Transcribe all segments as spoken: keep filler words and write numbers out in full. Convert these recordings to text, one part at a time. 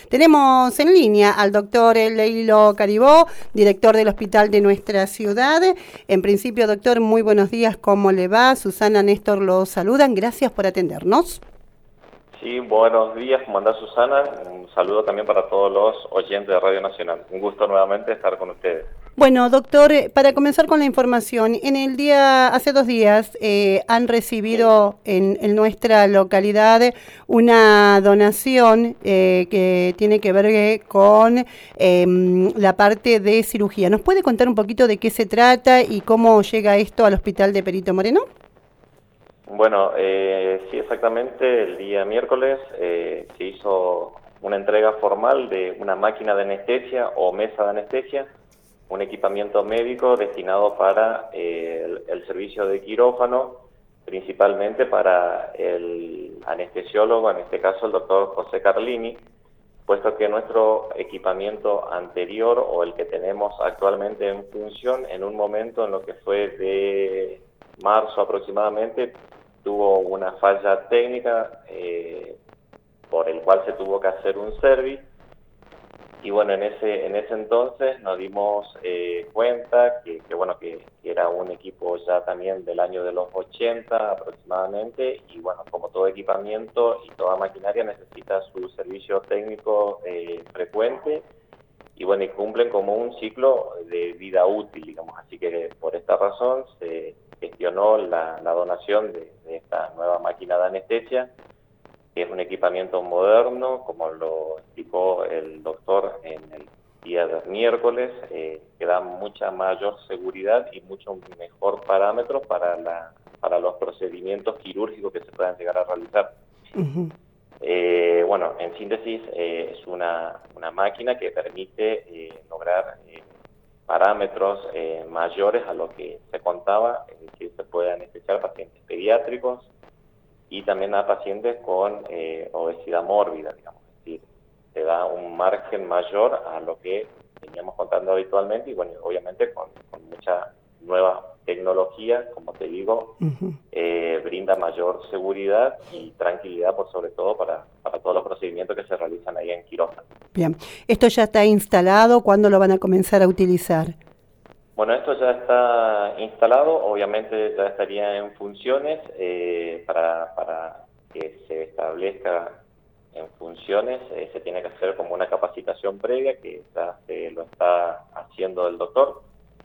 Tenemos en línea al doctor Leilo Caribó, director del hospital de nuestra ciudad. En principio, doctor, muy buenos días, ¿cómo le va? Susana, Néstor, lo saludan, gracias por atendernos. Sí, buenos días, ¿cómo anda Susana? Un saludo también para todos los oyentes de Radio Nacional. Un gusto nuevamente estar con ustedes. Bueno, doctor, para comenzar con la información, en el día, hace dos días, eh, han recibido en, en nuestra localidad una donación eh, que tiene que ver con eh, la parte de cirugía. ¿Nos puede contar un poquito de qué se trata y cómo llega esto al Hospital de Perito Moreno? Bueno, eh, sí, exactamente, el día miércoles eh, se hizo una entrega formal de una máquina de anestesia o mesa de anestesia, un equipamiento médico destinado para eh, el, el servicio de quirófano, principalmente para el anestesiólogo, en este caso el doctor José Carlini, puesto que nuestro equipamiento anterior o el que tenemos actualmente en función, en un momento en lo que fue de marzo aproximadamente, tuvo una falla técnica eh, por el cual se tuvo que hacer un service. Y bueno, en ese en ese entonces nos dimos eh, cuenta que, que bueno que, que era un equipo ya también del año de los ochenta aproximadamente, y bueno, como todo equipamiento y toda maquinaria necesita su servicio técnico eh, frecuente, y bueno, y cumplen como un ciclo de vida útil, digamos. Así que por esta razón se gestionó la, la donación de, de esta nueva máquina de anestesia, que es un equipamiento moderno, como lo explicó el doctor en el día del miércoles, eh, que da mucha mayor seguridad y mucho mejor parámetro para, la, para los procedimientos quirúrgicos que se puedan llegar a realizar. Uh-huh. Eh, bueno, en síntesis, eh, es una, una máquina que permite eh, lograr eh, parámetros eh, mayores a lo que se contaba, es decir, se puede anestesiar pacientes pediátricos y también a pacientes con eh, obesidad mórbida, digamos. Es decir, se da un margen mayor a lo que veníamos contando habitualmente, y bueno, obviamente con, con mucha nueva tecnología, como te digo, uh-huh. eh, brinda mayor seguridad y tranquilidad, por sobre todo para, para todos los procedimientos que se realizan ahí en quirófano. Bien, ¿esto ya está instalado? ¿Cuándo lo van a comenzar a utilizar? Bueno, esto ya está instalado, obviamente ya estaría en funciones. eh, para, para que se establezca en funciones eh, se tiene que hacer como una capacitación previa, que ya se lo está haciendo el doctor.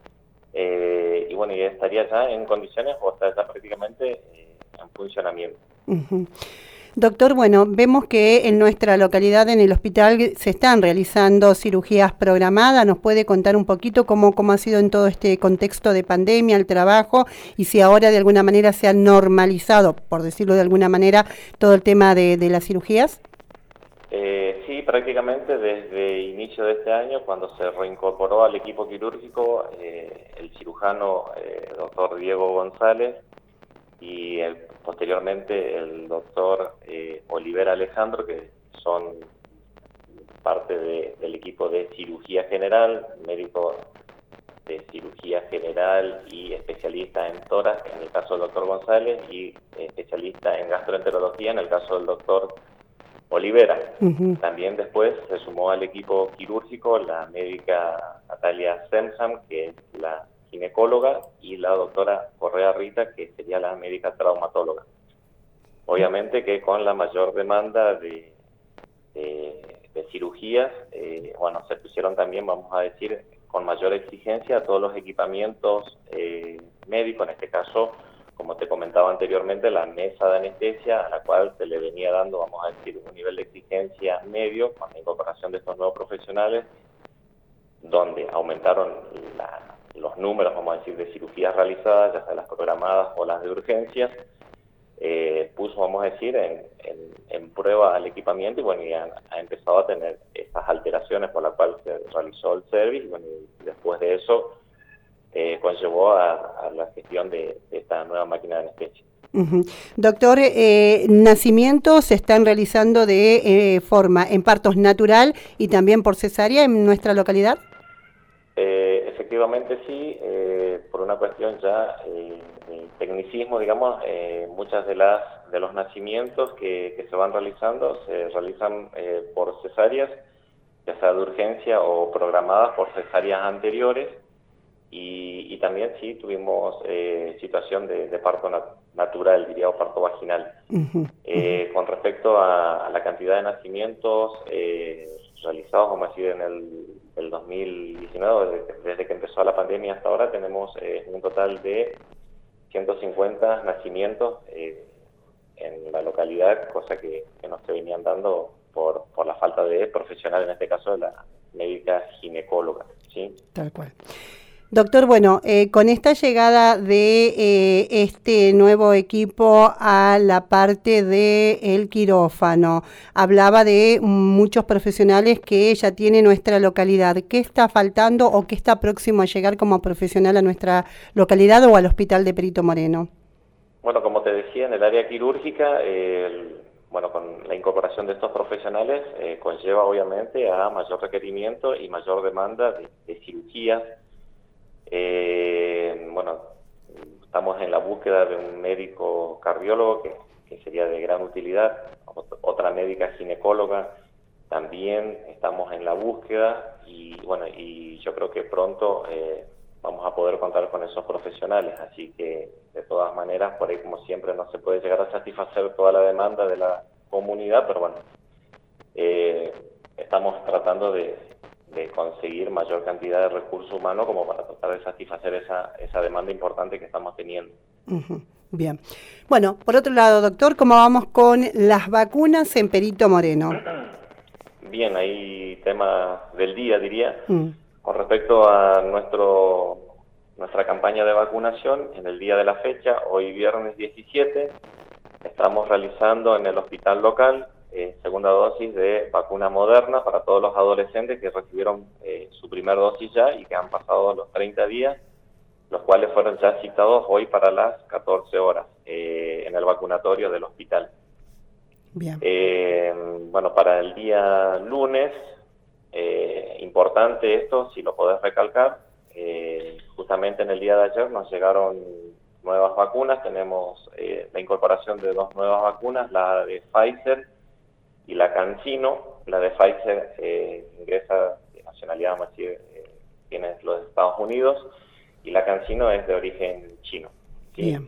Eh, y bueno, ya estaría ya en condiciones o está ya prácticamente eh, en funcionamiento. Uh-huh. Doctor, bueno, vemos que en nuestra localidad, en el hospital, se están realizando cirugías programadas. ¿Nos puede contar un poquito cómo, cómo ha sido en todo este contexto de pandemia el trabajo y si ahora de alguna manera se ha normalizado, por decirlo de alguna manera, todo el tema de, de las cirugías? Eh, sí, prácticamente desde inicio de este año, cuando se reincorporó al equipo quirúrgico eh, el cirujano eh, doctor Diego González y el, posteriormente el doctor eh, Oliver Alejandro, que son parte de, del equipo de cirugía general, médico de cirugía general y especialista en tórax, en el caso del doctor González, y especialista en gastroenterología, en el caso del doctor Olivera. Uh-huh. También después se sumó al equipo quirúrgico la médica Natalia Semham, que es la ginecóloga, y la doctora Correa Rita, que sería la médica traumatóloga. Obviamente que con la mayor demanda de, de, de cirugías, eh, bueno, se pusieron también, vamos a decir, con mayor exigencia a todos los equipamientos eh, médicos, en este caso, como te comentaba anteriormente, la mesa de anestesia, a la cual se le venía dando, vamos a decir, un nivel de exigencia medio con la incorporación de estos nuevos profesionales, donde aumentaron la, los números, vamos a decir, de cirugías realizadas, ya sea las programadas o las de urgencias. Eh, puso, vamos a decir, en, en, en prueba al equipamiento, y bueno, y ha, ha empezado a tener estas alteraciones por las cuales se realizó el service, y bueno, y después de eso eh, conllevó a, a la gestión de, de esta nueva máquina de anestesia. Uh-huh. Doctor, eh, nacimientos se están realizando de eh, forma en partos natural y también por cesárea en nuestra localidad. Eh, efectivamente sí, eh, por una cuestión ya eh, de tecnicismo, digamos, eh, muchas de las de los nacimientos que, que se van realizando se realizan eh, por cesáreas, ya sea de urgencia o programadas por cesáreas anteriores, y, y también sí tuvimos eh, situación de, de parto nat natural, diría, o parto vaginal. Uh-huh, eh, uh-huh. Con respecto a, a la cantidad de nacimientos eh, realizados, como decir, en el, el dos mil diecinueve, desde, desde que empezó la pandemia hasta ahora, tenemos eh, un total de ciento cincuenta nacimientos eh, en la localidad, cosa que, que no se venían dando por, por la falta de profesional, en este caso de la médica ginecóloga, ¿sí? Tal cual. Doctor, bueno, eh, con esta llegada de eh, este nuevo equipo a la parte del quirófano, hablaba de muchos profesionales que ya tiene nuestra localidad. ¿Qué está faltando o qué está próximo a llegar como profesional a nuestra localidad o al Hospital de Perito Moreno? Bueno, como te decía, en el área quirúrgica, eh, el, bueno, con la incorporación de estos profesionales eh, conlleva obviamente a mayor requerimiento y mayor demanda de, de cirugías. Eh, bueno, estamos en la búsqueda de un médico cardiólogo que, que sería de gran utilidad, otra médica ginecóloga también estamos en la búsqueda, y bueno, y yo creo que pronto eh, vamos a poder contar con esos profesionales, así que de todas maneras, por ahí como siempre no se puede llegar a satisfacer toda la demanda de la comunidad, pero bueno, eh, estamos tratando de de conseguir mayor cantidad de recursos humanos como para tratar de satisfacer esa, esa demanda importante que estamos teniendo. Uh-huh. Bien. Bueno, por otro lado, doctor, ¿cómo vamos con las vacunas en Perito Moreno? Bien, hay tema del día, diría. Uh-huh. Con respecto a nuestro nuestra campaña de vacunación, en el día de la fecha, hoy viernes diecisiete, estamos realizando en el hospital local Eh, segunda dosis de vacuna Moderna para todos los adolescentes que recibieron eh, su primer dosis ya y que han pasado los treinta días, los cuales fueron ya citados hoy para las catorce horas eh, en el vacunatorio del hospital. Bien. Eh, bueno, para el día lunes, eh, importante esto, si lo podés recalcar, eh, justamente en el día de ayer nos llegaron nuevas vacunas, tenemos eh, la incorporación de dos nuevas vacunas, la de Pfizer y la CanSino. La de Pfizer eh, ingresa de nacionalidad, vamos a decir, eh, viene de los Estados Unidos, y la CanSino es de origen chino, ¿sí? Bien.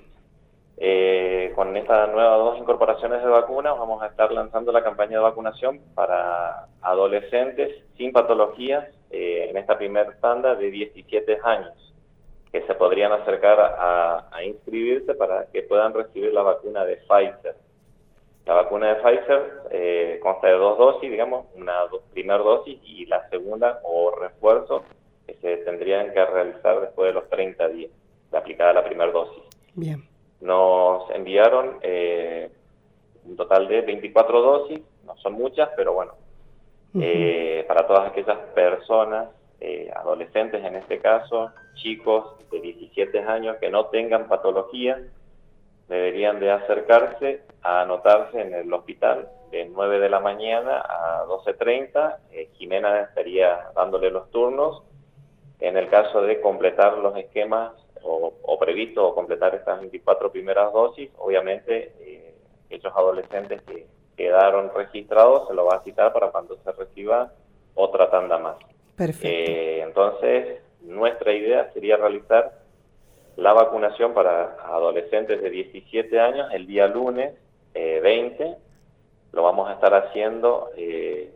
Eh, con estas nuevas dos incorporaciones de vacunas vamos a estar lanzando la campaña de vacunación para adolescentes sin patologías eh, en esta primera tanda de diecisiete años, que se podrían acercar a, a inscribirse para que puedan recibir la vacuna de Pfizer. La vacuna de Pfizer eh, consta de dos dosis, digamos, una do, primera dosis y la segunda o refuerzo que se tendrían que realizar después de los treinta días de aplicada la primera dosis. Bien. Nos enviaron eh, un total de veinticuatro dosis, no son muchas, pero bueno, uh-huh. eh, para todas aquellas personas, eh, adolescentes en este caso, chicos de diecisiete años que no tengan patología, deberían de acercarse a anotarse en el hospital de nueve de la mañana a doce treinta. Eh, Jimena estaría dándole los turnos. En el caso de completar los esquemas o, o previsto o completar estas veinticuatro primeras dosis, obviamente eh, esos adolescentes que quedaron registrados se lo va a citar para cuando se reciba otra tanda más. Perfecto. Eh, entonces, nuestra idea sería realizar la vacunación para adolescentes de diecisiete años el día lunes eh, veinte. Lo vamos a estar haciendo, eh,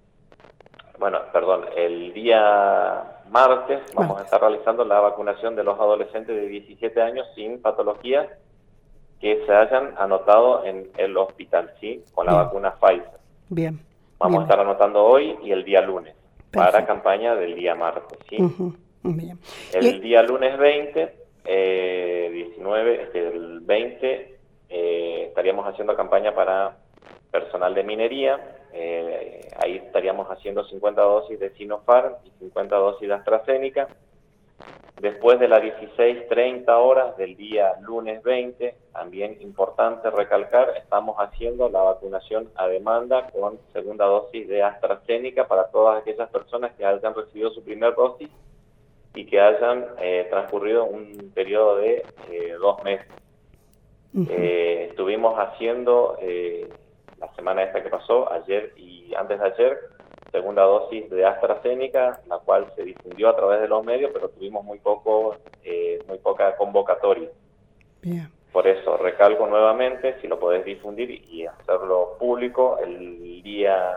bueno, perdón, el día martes vamos martes. a estar realizando la vacunación de los adolescentes de diecisiete años sin patologías que se hayan anotado en el hospital, ¿sí? Con la Bien. vacuna Pfizer. Bien. Vamos Bien. a estar anotando hoy y el día lunes. Perfecto. Para campaña del día martes, ¿sí? Uh-huh. Bien. El y... día lunes veinte, eh, diecinueve, este, el veinte, eh, estaríamos haciendo campaña para personal de minería. Eh, ahí estaríamos haciendo cincuenta dosis de Sinopharm y cincuenta dosis de AstraZeneca. Después de las dieciséis treinta horas del día lunes veinte, también importante recalcar, estamos haciendo la vacunación a demanda con segunda dosis de AstraZeneca para todas aquellas personas que hayan recibido su primera dosis y que hayan eh, transcurrido un periodo de eh, dos meses. Uh-huh. eh, estuvimos haciendo, eh, la semana esta que pasó, ayer y antes de ayer, segunda dosis de AstraZeneca, la cual se difundió a través de los medios, pero tuvimos muy poco, eh, muy poca convocatoria. Bien. Por eso, recalco nuevamente, si lo podés difundir y hacerlo público el día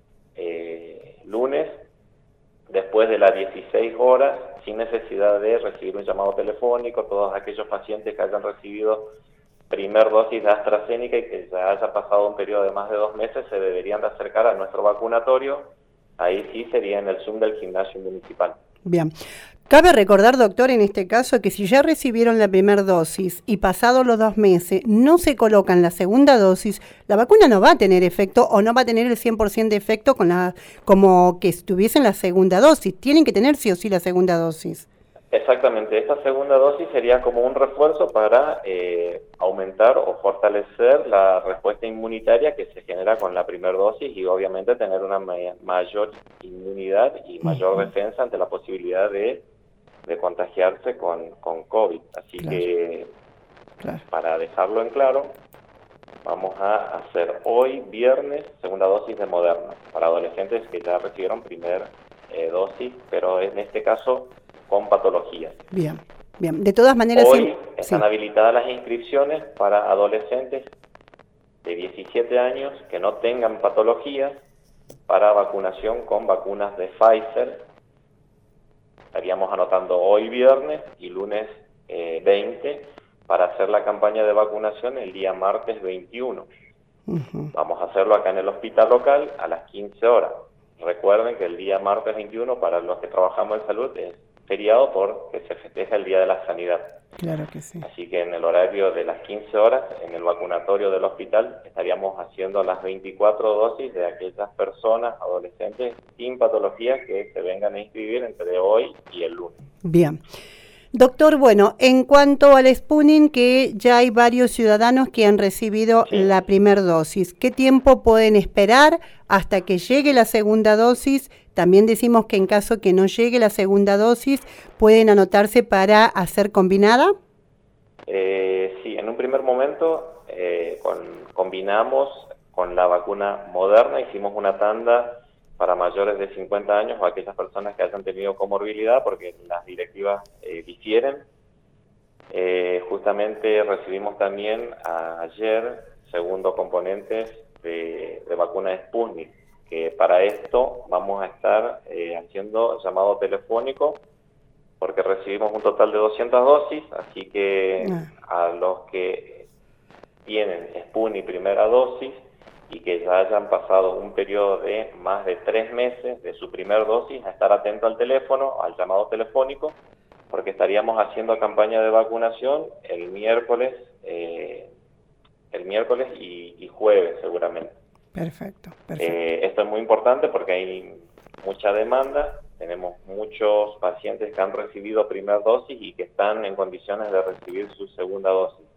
eh, lunes, después de las dieciséis horas, sin necesidad de recibir un llamado telefónico, todos aquellos pacientes que hayan recibido primer dosis de AstraZeneca y que ya haya pasado un periodo de más de dos meses, se deberían de acercar a nuestro vacunatorio. Ahí sí sería en el Zoom del gimnasio municipal. Bien. Cabe recordar, doctor, en este caso, que si ya recibieron la primera dosis y pasados los dos meses no se colocan la segunda dosis, la vacuna no va a tener efecto o no va a tener el cien por ciento de efecto con la, como que estuviesen la segunda dosis. Tienen que tener sí o sí la segunda dosis. Exactamente. Esta segunda dosis sería como un refuerzo para eh, aumentar o fortalecer la respuesta inmunitaria que se genera con la primera dosis y obviamente tener una ma- mayor inmunidad y mayor uh-huh. defensa ante la posibilidad de de contagiarse con, con COVID. Así claro. que, claro. para dejarlo en claro, vamos a hacer hoy, viernes, segunda dosis de Moderna, para adolescentes que ya recibieron primera eh, dosis, pero en este caso con patologías. Bien, bien. De todas maneras... Hoy sí. están sí. habilitadas las inscripciones para adolescentes de diecisiete años que no tengan patologías para vacunación con vacunas de Pfizer. Estaríamos anotando hoy viernes y lunes eh, veinte para hacer la campaña de vacunación el día martes veintiuno. Uh-huh. Vamos a hacerlo acá en el hospital local a las quince horas. Recuerden que el día martes veintiuno para los que trabajamos en salud es feriado porque se festeja el Día de la Sanidad. Claro que sí. Así que en el horario de las quince horas, en el vacunatorio del hospital, estaríamos haciendo las veinticuatro dosis de aquellas personas, adolescentes, sin patologías que se vengan a inscribir entre hoy y el lunes. Bien. Doctor, bueno, en cuanto al Sputnik, que ya hay varios ciudadanos que han recibido sí. la primera dosis, ¿qué tiempo pueden esperar hasta que llegue la segunda dosis? También decimos que en caso que no llegue la segunda dosis, ¿pueden anotarse para hacer combinada? Eh, sí, en un primer momento eh, con, combinamos con la vacuna Moderna, hicimos una tanda para mayores de cincuenta años o aquellas personas que hayan tenido comorbilidad, porque las directivas eh, difieren. Eh, justamente recibimos también a, ayer segundo componentes de, de vacuna Sputnik, que para esto vamos a estar eh, haciendo llamado telefónico, porque recibimos un total de doscientas dosis, así que a los que tienen Sputnik primera dosis, y que ya hayan pasado un periodo de más de tres meses de su primer dosis, a estar atento al teléfono, al llamado telefónico, porque estaríamos haciendo campaña de vacunación el miércoles, eh, el miércoles y, y jueves seguramente. Perfecto, perfecto. Eh, esto es muy importante porque hay mucha demanda, tenemos muchos pacientes que han recibido primera dosis y que están en condiciones de recibir su segunda dosis.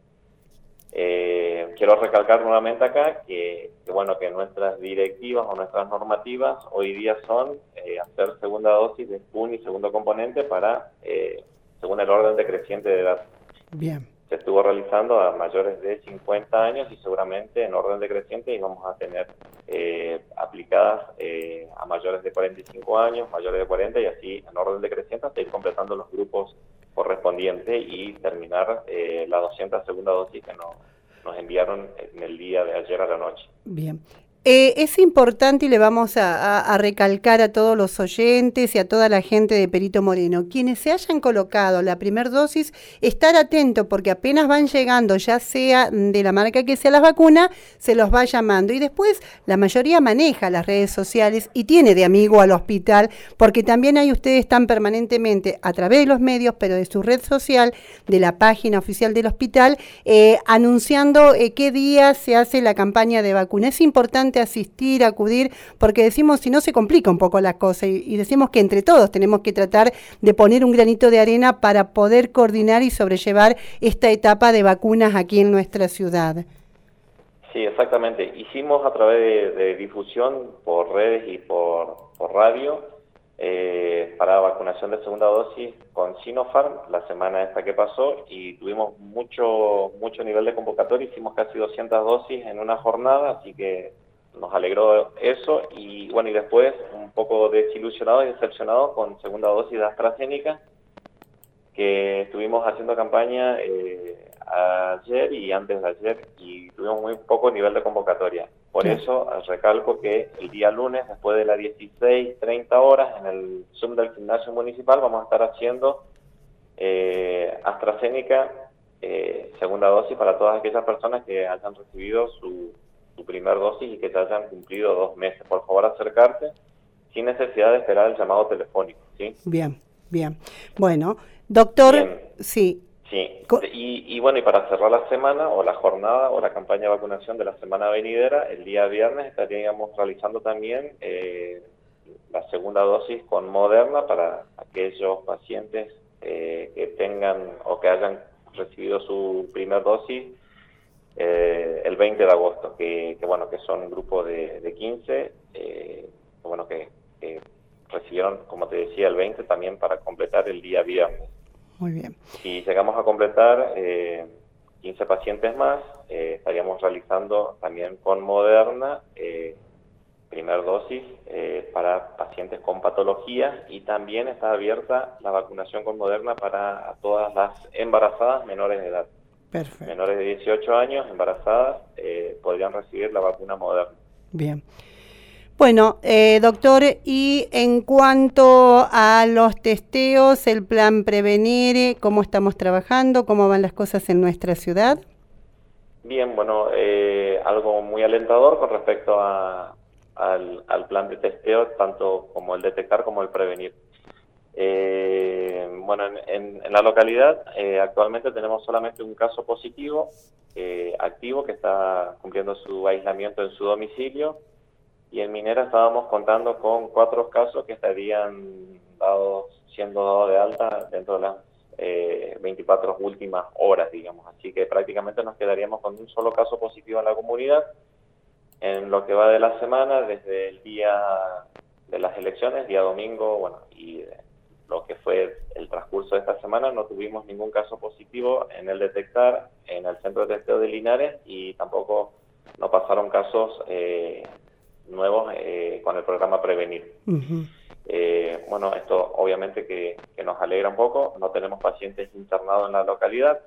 Eh, quiero recalcar nuevamente acá que, que bueno que nuestras directivas o nuestras normativas hoy día son eh, hacer segunda dosis de Sputnik y segundo componente para eh, según el orden decreciente de edad. Bien. Se estuvo realizando a mayores de cincuenta años y seguramente en orden decreciente íbamos a tener eh, aplicadas eh, a mayores de cuarenta y cinco años, mayores de cuarenta y así en orden decreciente hasta ir completando los grupos correspondientes y terminar eh, la doscientas segunda dosis que nos, nos enviaron en el día de ayer a la noche. Bien. Eh, es importante y le vamos a, a, a recalcar a todos los oyentes y a toda la gente de Perito Moreno, quienes se hayan colocado la primera dosis, estar atentos porque apenas van llegando, ya sea de la marca que sea la vacuna, se los va llamando. Y después la mayoría maneja las redes sociales y tiene de amigo al hospital, porque también ahí ustedes están permanentemente a través de los medios, pero de su red social, de la página oficial del hospital, eh, anunciando eh, qué día se hace la campaña de vacuna. Es importante asistir, acudir, porque decimos, si no se complica un poco la cosa y, y decimos que entre todos tenemos que tratar de poner un granito de arena para poder coordinar y sobrellevar esta etapa de vacunas aquí en nuestra ciudad. Sí, exactamente. Hicimos a través de, de difusión por redes y por, por radio eh, para vacunación de segunda dosis con Sinopharm la semana esta que pasó y tuvimos mucho, mucho nivel de convocatoria, hicimos casi doscientas dosis en una jornada, así que nos alegró eso y bueno, y después un poco desilusionados y decepcionados con segunda dosis de AstraZeneca, que estuvimos haciendo campaña eh, ayer y antes de ayer y tuvimos muy poco nivel de convocatoria. Por sí. eso recalco que el día lunes, después de las dieciséis treinta horas, en el Zoom del gimnasio municipal vamos a estar haciendo eh, AstraZeneca eh, segunda dosis para todas aquellas personas que hayan recibido su, su primer dosis y que ya hayan cumplido dos meses. Por favor, acercarse sin necesidad de esperar el llamado telefónico, ¿sí? Bien, bien. Bueno, doctor, bien. sí. Sí, y, y bueno, y para cerrar la semana, o la jornada, o la campaña de vacunación de la semana venidera, el día viernes estaríamos realizando también eh, la segunda dosis con Moderna para aquellos pacientes eh, que tengan o que hayan recibido su primer dosis eh, el veinte de agosto, que, que bueno, que son un grupo de, de quince, eh, bueno, que, que recibieron, como te decía, el veinte también para completar el día viernes. Muy bien. Si llegamos a completar eh, quince pacientes más, eh, estaríamos realizando también con Moderna eh, primer dosis eh, para pacientes con patologías y también está abierta la vacunación con Moderna para todas las embarazadas menores de edad. Perfecto. Menores de dieciocho años, embarazadas, eh, podrían recibir la vacuna Moderna. Bien. Bueno, eh, doctor, y en cuanto a los testeos, el plan Prevenir, ¿cómo estamos trabajando? ¿Cómo van las cosas en nuestra ciudad? Bien, bueno, eh, algo muy alentador con respecto a, al, al plan de testeo, tanto como el detectar como el prevenir. Eh, bueno, en, en, en la localidad eh, actualmente tenemos solamente un caso positivo eh, activo que está cumpliendo su aislamiento en su domicilio. Y en Minera estábamos contando con cuatro casos que estarían dados, siendo dados de alta dentro de las eh, veinticuatro últimas horas, digamos. Así que prácticamente nos quedaríamos con un solo caso positivo en la comunidad. En lo que va de la semana, desde el día de las elecciones, día domingo, bueno, y lo que fue el transcurso de esta semana, no tuvimos ningún caso positivo en el detectar en el centro de testeo de Linares y tampoco no pasaron casos eh, nuevos eh, con el programa Prevenir. Uh-huh. eh, bueno, esto obviamente que, que nos alegra un poco. No tenemos pacientes internados en la localidad.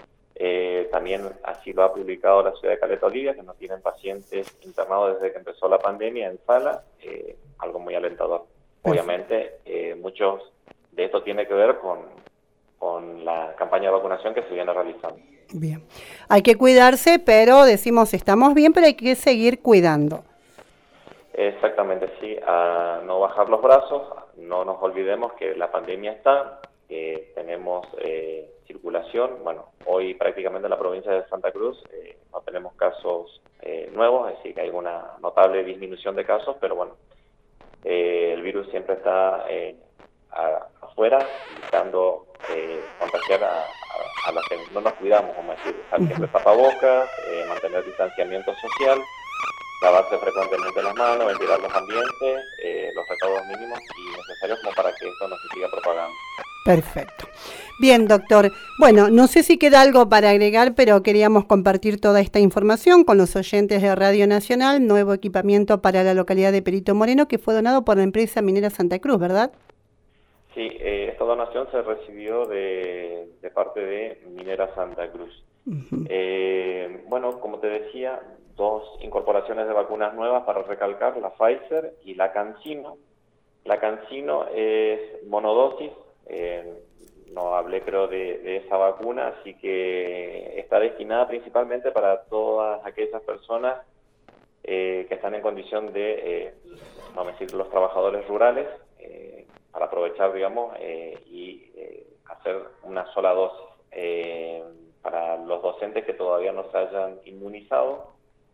Eh, también así lo ha publicado la ciudad de Caleta Olivia, que no tienen pacientes internados desde que empezó la pandemia en sala, eh, algo muy alentador. Perfecto. Obviamente eh, muchos de esto tiene que ver con, con la campaña de vacunación que se viene realizando. Bien, hay que cuidarse, pero decimos estamos bien, pero hay que seguir cuidando. Exactamente, sí, a no bajar los brazos, no nos olvidemos que la pandemia está, que tenemos eh, circulación. Bueno, hoy prácticamente en la provincia de Santa Cruz eh, no tenemos casos eh, nuevos, es decir, que hay una notable disminución de casos, pero bueno, eh, el virus siempre está eh, a, afuera, buscando eh, contagiar a, a, a los que no nos cuidamos, como decir, usar siempre tapabocas, eh, mantener distanciamiento social, lavarse frecuentemente las manos, ventilar los ambientes, eh, los recaudos mínimos y necesarios como para que esto no se siga propagando. Perfecto. Bien, doctor. Bueno, no sé si queda algo para agregar, pero queríamos compartir toda esta información con los oyentes de Radio Nacional, nuevo equipamiento para la localidad de Perito Moreno, que fue donado por la empresa minera Santa Cruz, ¿verdad? Sí, eh, esta donación se recibió de, de parte de Minera Santa Cruz. Uh-huh. eh, bueno, como te decía, dos incorporaciones de vacunas nuevas para recalcar, la Pfizer y la CanSino. La CanSino es monodosis, eh, no hablé creo de, de esa vacuna, así que está destinada principalmente para todas aquellas personas eh, que están en condición de, eh, vamos a decir, los trabajadores rurales, eh, para aprovechar, digamos, eh, y eh, hacer una sola dosis. Eh, para los docentes que todavía no se hayan inmunizado.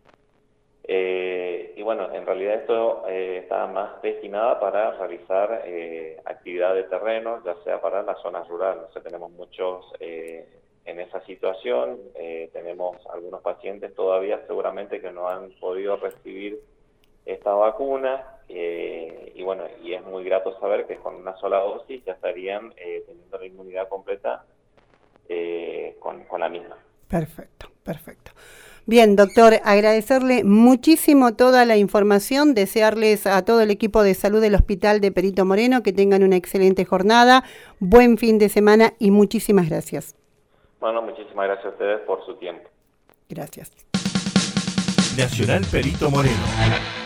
Eh, y bueno, en realidad esto eh, está más destinada para realizar eh, actividad de terreno, ya sea para las zonas rurales. O sea, tenemos muchos eh, en esa situación, eh, tenemos algunos pacientes todavía seguramente que no han podido recibir esta vacuna, eh, y bueno, y es muy grato saber que con una sola dosis ya estarían eh, teniendo la inmunidad completa eh, con, con la misma. Perfecto, perfecto. Bien, doctor, agradecerle muchísimo toda la información, desearles a todo el equipo de salud del Hospital de Perito Moreno que tengan una excelente jornada, buen fin de semana y muchísimas gracias. Bueno, muchísimas gracias a ustedes por su tiempo. Gracias. Nacional Perito Moreno.